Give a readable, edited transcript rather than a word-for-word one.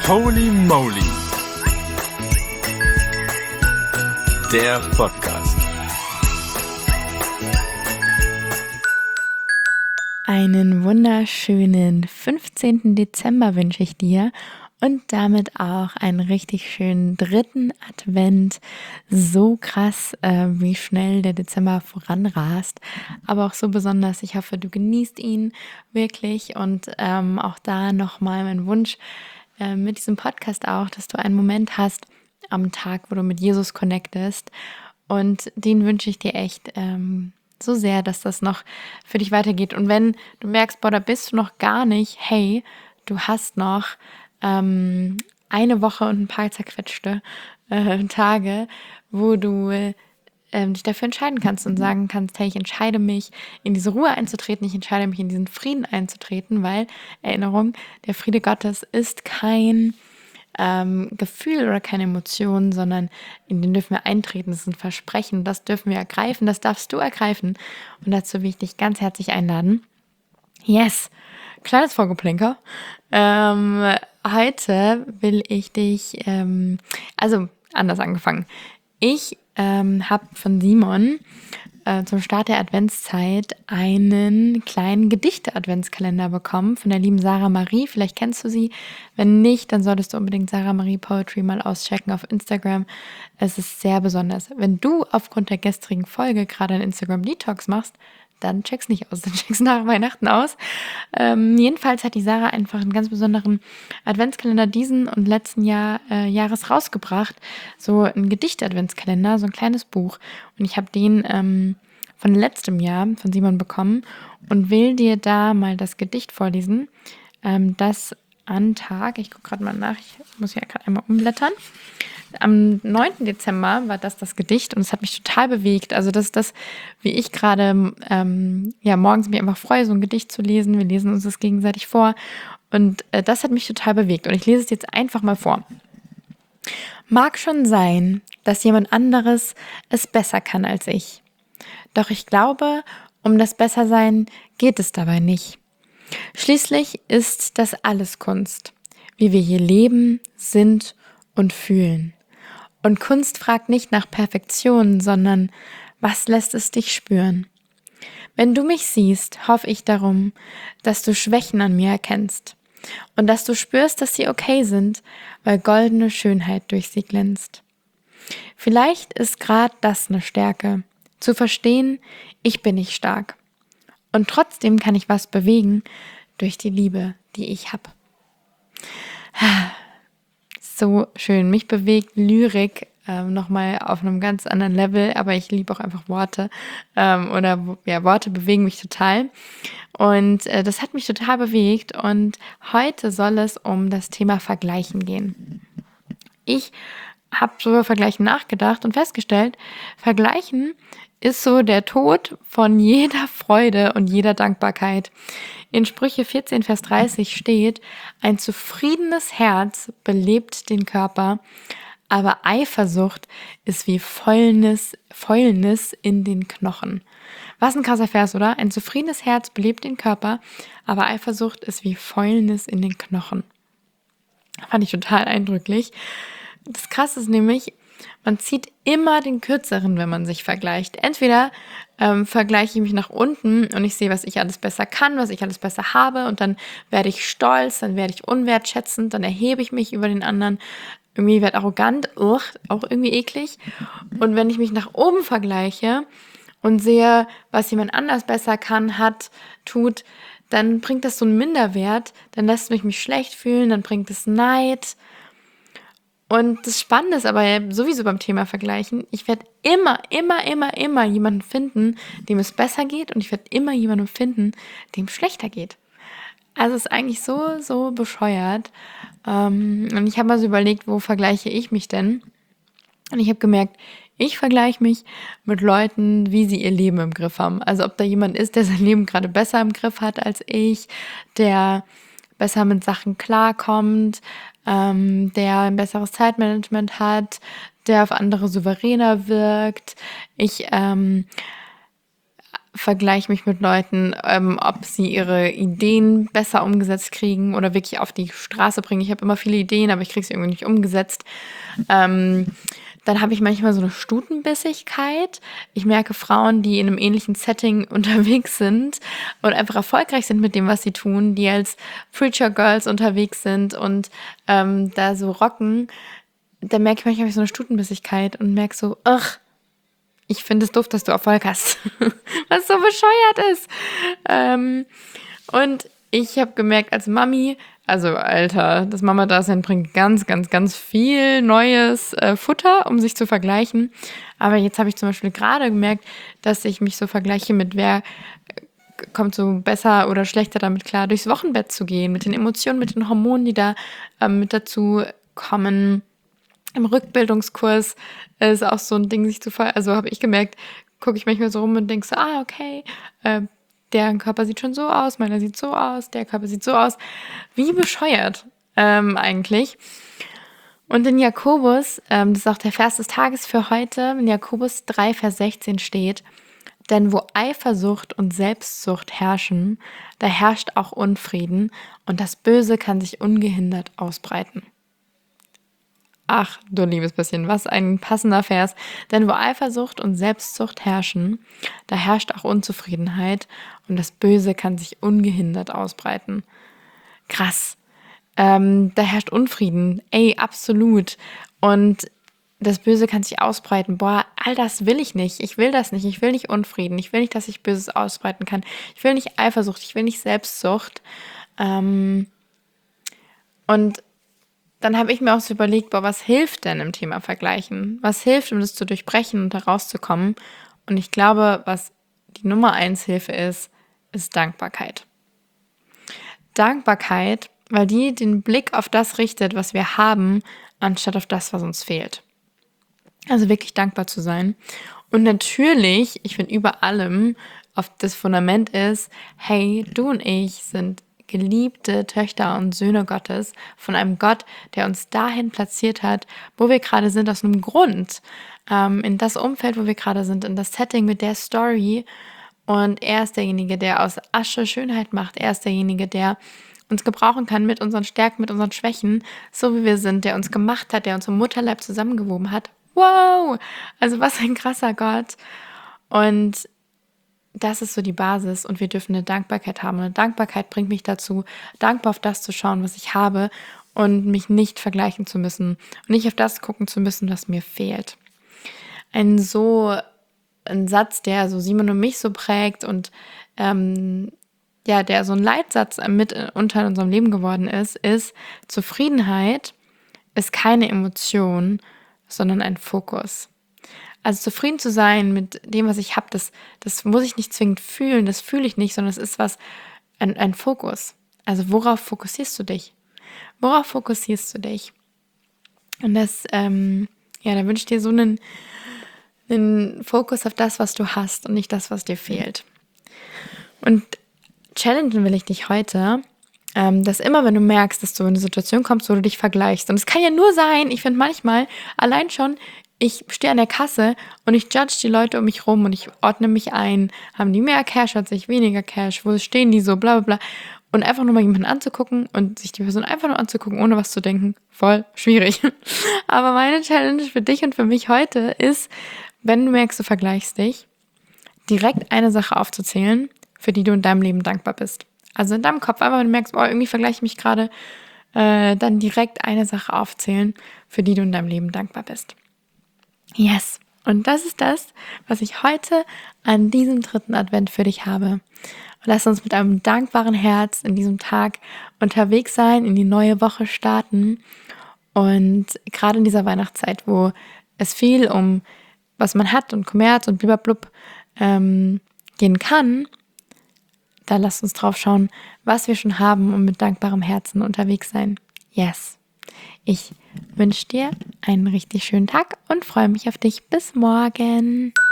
Holy Moly, der Podcast. Einen wunderschönen 15. Dezember wünsche ich dir und damit auch einen richtig schönen 3. Advent. So krass, wie schnell der Dezember voranrast, aber auch so besonders. Ich hoffe, du genießt ihn wirklich und auch da nochmal mein Wunsch mit diesem Podcast auch, dass du einen Moment hast am Tag, wo du mit Jesus connectest, und den wünsche ich dir echt so sehr, dass das noch für dich weitergeht. Und wenn du merkst, boah, da bist du noch gar nicht, hey, du hast noch eine Woche und ein paar zerquetschte Tage, wo du dich dafür entscheiden kannst und sagen kannst, hey, ich entscheide mich, in diese Ruhe einzutreten, ich entscheide mich, in diesen Frieden einzutreten, weil, Erinnerung, der Friede Gottes ist kein Gefühl oder keine Emotion, sondern in den dürfen wir eintreten, das ist ein Versprechen, das dürfen wir ergreifen, das darfst du ergreifen, und dazu will ich dich ganz herzlich einladen. Yes, kleines Vorgeplinker. Heute will ich dich, also anders angefangen. Ich habe von Simon zum Start der Adventszeit einen kleinen Gedichte-Adventskalender bekommen von der lieben Sarah Marie. Vielleicht kennst du sie. Wenn nicht, dann solltest du unbedingt Sarah Marie Poetry mal auschecken auf Instagram. Es ist sehr besonders. Wenn du aufgrund der gestrigen Folge gerade einen Instagram-Detox machst, dann check's nicht aus, dann check's nach Weihnachten aus. Jedenfalls hat die Sarah einfach einen ganz besonderen Adventskalender diesen und letzten Jahres rausgebracht. So ein Gedichte-Adventskalender, so ein kleines Buch. Und ich habe den von letztem Jahr von Simon bekommen und will dir da mal das Gedicht vorlesen. Das an Tag, ich gucke gerade mal nach, ich muss hier gerade einmal umblättern. Am 9. Dezember war das Gedicht und es hat mich total bewegt. Also das ist das, wie ich gerade morgens mich einfach freue, so ein Gedicht zu lesen. Wir lesen uns das gegenseitig vor und das hat mich total bewegt. Und ich lese es jetzt einfach mal vor. Mag schon sein, dass jemand anderes es besser kann als ich. Doch ich glaube, um das Bessersein geht es dabei nicht. Schließlich ist das alles Kunst, wie wir hier leben, sind und fühlen. Und Kunst fragt nicht nach Perfektion, sondern was lässt es dich spüren? Wenn du mich siehst, hoffe ich darum, dass du Schwächen an mir erkennst und dass du spürst, dass sie okay sind, weil goldene Schönheit durch sie glänzt. Vielleicht ist gerade das eine Stärke, zu verstehen, ich bin nicht stark. Und trotzdem kann ich was bewegen durch die Liebe, die ich habe. So schön. Mich bewegt Lyrik nochmal auf einem ganz anderen Level, aber ich liebe auch einfach Worte. Worte bewegen mich total. Und das hat mich total bewegt. Und heute soll es um das Thema Vergleichen gehen. Ich habe so über Vergleichen nachgedacht und festgestellt, Vergleichen ist so der Tod von jeder Freude und jeder Dankbarkeit. In Sprüche 14, Vers 30 steht, ein zufriedenes Herz belebt den Körper, aber Eifersucht ist wie Fäulnis in den Knochen. Was ein krasser Vers, oder? Ein zufriedenes Herz belebt den Körper, aber Eifersucht ist wie Fäulnis in den Knochen. Fand ich total eindrücklich. Das Krasse ist nämlich, man zieht immer den Kürzeren, wenn man sich vergleicht. Entweder vergleiche ich mich nach unten und ich sehe, was ich alles besser kann, was ich alles besser habe, und dann werde ich stolz, dann werde ich unwertschätzend, dann erhebe ich mich über den anderen, irgendwie werde arrogant, auch irgendwie eklig. Und wenn ich mich nach oben vergleiche und sehe, was jemand anders besser kann, hat, tut, dann bringt das so einen Minderwert, dann lässt mich schlecht fühlen, dann bringt es Neid. Und das Spannende ist aber sowieso beim Thema Vergleichen, ich werde immer jemanden finden, dem es besser geht, und ich werde immer jemanden finden, dem es schlechter geht. Also es ist eigentlich so bescheuert. Und ich habe mal so überlegt, wo vergleiche ich mich denn? Und ich habe gemerkt, ich vergleiche mich mit Leuten, wie sie ihr Leben im Griff haben. Also ob da jemand ist, der sein Leben gerade besser im Griff hat als ich, der besser mit Sachen klarkommt, der ein besseres Zeitmanagement hat, der auf andere souveräner wirkt. Ich vergleiche mich mit Leuten, ob sie ihre Ideen besser umgesetzt kriegen oder wirklich auf die Straße bringen. Ich habe immer viele Ideen, aber ich kriege sie irgendwie nicht umgesetzt. Dann habe ich manchmal so eine Stutenbissigkeit. Ich merke Frauen, die in einem ähnlichen Setting unterwegs sind und einfach erfolgreich sind mit dem, was sie tun, die als Preacher Girls unterwegs sind und da so rocken. Da merke ich manchmal so eine Stutenbissigkeit und merke so, ach, ich finde es doof, dass du Erfolg hast. Was so bescheuert ist. Und ich habe gemerkt, als Mami, also Alter, das Mama-Dasein bringt ganz, ganz, ganz viel neues Futter, um sich zu vergleichen. Aber jetzt habe ich zum Beispiel gerade gemerkt, dass ich mich so vergleiche mit wer kommt so besser oder schlechter damit klar, durchs Wochenbett zu gehen, mit den Emotionen, mit den Hormonen, die da mit dazu kommen. Im Rückbildungskurs ist auch so ein Ding, also habe ich gemerkt, gucke ich manchmal so rum und denke so, okay, deren Körper sieht schon so aus, meiner sieht so aus, der Körper sieht so aus. Wie bescheuert eigentlich. Und in Jakobus, das ist auch der Vers des Tages für heute, in Jakobus 3, Vers 16 steht, denn wo Eifersucht und Selbstsucht herrschen, da herrscht auch Unfrieden und das Böse kann sich ungehindert ausbreiten. Ach, du liebes bisschen, was ein passender Vers. Denn wo Eifersucht und Selbstsucht herrschen, da herrscht auch Unzufriedenheit und das Böse kann sich ungehindert ausbreiten. Krass. Da herrscht Unfrieden. Ey, absolut. Und das Böse kann sich ausbreiten. Boah, all das will ich nicht. Ich will das nicht. Ich will nicht Unfrieden. Ich will nicht, dass sich Böses ausbreiten kann. Ich will nicht Eifersucht. Ich will nicht Selbstsucht. Und dann habe ich mir auch so überlegt, was hilft denn im Thema Vergleichen? Was hilft, um das zu durchbrechen und da rauszukommen? Und ich glaube, was die Nummer 1 Hilfe ist Dankbarkeit. Dankbarkeit, weil die den Blick auf das richtet, was wir haben, anstatt auf das, was uns fehlt. Also wirklich dankbar zu sein. Und natürlich, ich finde über allem, auf das Fundament ist, hey, du und ich sind geliebte Töchter und Söhne Gottes, von einem Gott, der uns dahin platziert hat, wo wir gerade sind, aus einem Grund, in das Umfeld, wo wir gerade sind, in das Setting mit der Story. Und er ist derjenige, der aus Asche Schönheit macht. Er ist derjenige, der uns gebrauchen kann mit unseren Stärken, mit unseren Schwächen, so wie wir sind, der uns gemacht hat, der uns im Mutterleib zusammengewoben hat. Wow! Also was ein krasser Gott. Und das ist so die Basis und wir dürfen eine Dankbarkeit haben. Und eine Dankbarkeit bringt mich dazu, dankbar auf das zu schauen, was ich habe und mich nicht vergleichen zu müssen und nicht auf das gucken zu müssen, was mir fehlt. Ein Satz, der so Simon und mich so prägt und der so ein Leitsatz mit unter in unserem Leben geworden ist Zufriedenheit ist keine Emotion, sondern ein Fokus. Also zufrieden zu sein mit dem, was ich habe, das muss ich nicht zwingend fühlen, das fühle ich nicht, sondern es ist ein Fokus. Also worauf fokussierst du dich? Worauf fokussierst du dich? Und das, da wünsche ich dir so einen Fokus auf das, was du hast und nicht das, was dir fehlt. Und challengen will ich dich heute, dass immer, wenn du merkst, dass du in eine Situation kommst, wo du dich vergleichst, und es kann ja nur sein, ich finde manchmal, allein schon, ich stehe an der Kasse und ich judge die Leute um mich rum und ich ordne mich ein. Haben die mehr Cash als ich, weniger Cash? Wo stehen die so, bla bla bla. Und einfach nur mal jemanden anzugucken und sich die Person einfach nur anzugucken, ohne was zu denken, voll schwierig. Aber meine Challenge für dich und für mich heute ist, wenn du merkst, du vergleichst dich, direkt eine Sache aufzuzählen, für die du in deinem Leben dankbar bist. Also in deinem Kopf, einfach wenn du merkst, irgendwie vergleiche ich mich gerade, dann direkt eine Sache aufzählen, für die du in deinem Leben dankbar bist. Yes. Und das ist das, was ich heute an diesem 3. Advent für dich habe. Und lass uns mit einem dankbaren Herz in diesem Tag unterwegs sein, in die neue Woche starten. Und gerade in dieser Weihnachtszeit, wo es viel um was man hat und Kommerz und blub gehen kann, da lasst uns drauf schauen, was wir schon haben und mit dankbarem Herzen unterwegs sein. Yes. Ich wünsche dir einen richtig schönen Tag und freue mich auf dich. Bis morgen.